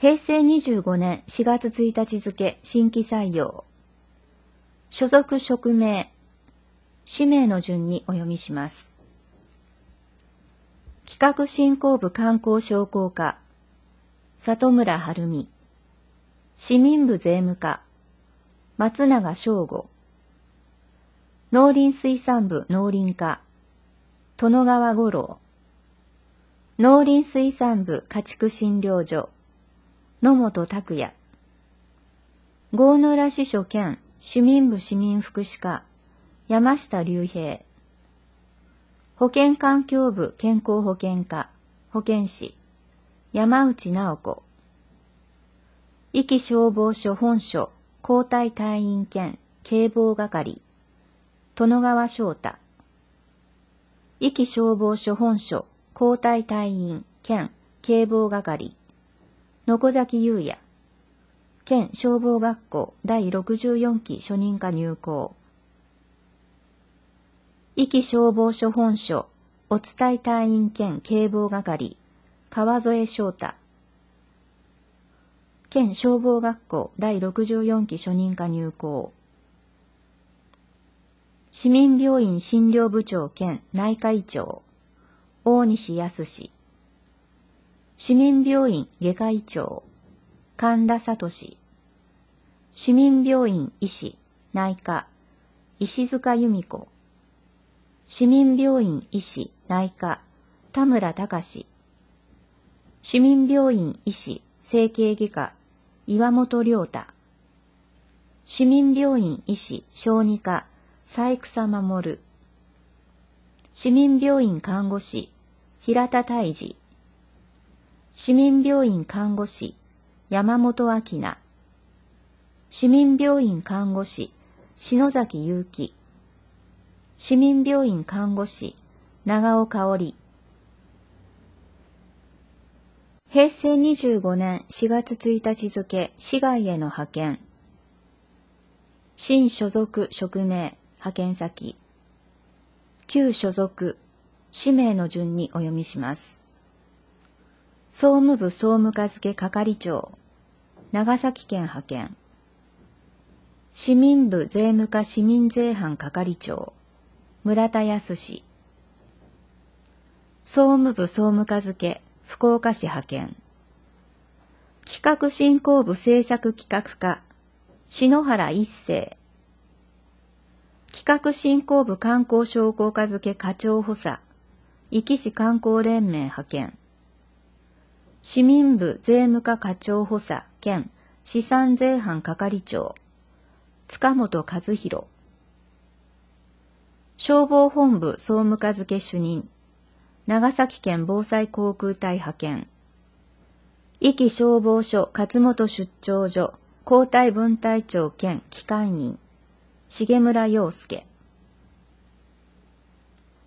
平成25年4月1日付新規採用。所属職名、氏名の順にお読みします。企画振興部観光商工課、里村晴美。市民部税務課、松永翔吾。農林水産部農林課、殿川五郎。農林水産部家畜診療所、野本拓也。郷野浦支所兼市民部市民福祉課、山下隆平。保健環境部健康保険課、保健師、山内直子。壱岐消防署本所交代隊員兼警防係、殿川翔太。壱岐消防署本所交代隊員兼警防係、野古崎優也。県消防学校第64期初任科入校。壱岐消防署本所お伝隊員兼警防係、川添翔太。県消防学校第64期初任科入校。市民病院診療部長兼内科医長、大西康。市民病院外科医長、神田聡。市民病院医師、内科、石塚由美子。市民病院医師、内科、田村隆。市民病院医師、整形外科、岩本亮太。市民病院医師、小児科、三草守。市民病院看護師、平田泰治。市民病院看護師、山本明菜。市民病院看護師、篠崎祐樹。市民病院看護師、長尾香織。平成25年4月1日付市外への派遣。新所属職名、派遣先。旧所属、氏名の順にお読みします。総務部総務課付係長、長崎県派遣。市民部税務課市民税班係長、村田康。総務部総務課付福岡市派遣。企画振興部政策企画課、篠原一生。企画振興部観光商工課付課長補佐、壱岐市観光連盟派遣。市民部税務課課長補佐兼資産税班係長、塚本和弘。消防本部総務課付主任、長崎県防災航空隊派遣。壱岐消防署勝本出張所交代分隊長兼機関員、重村洋介。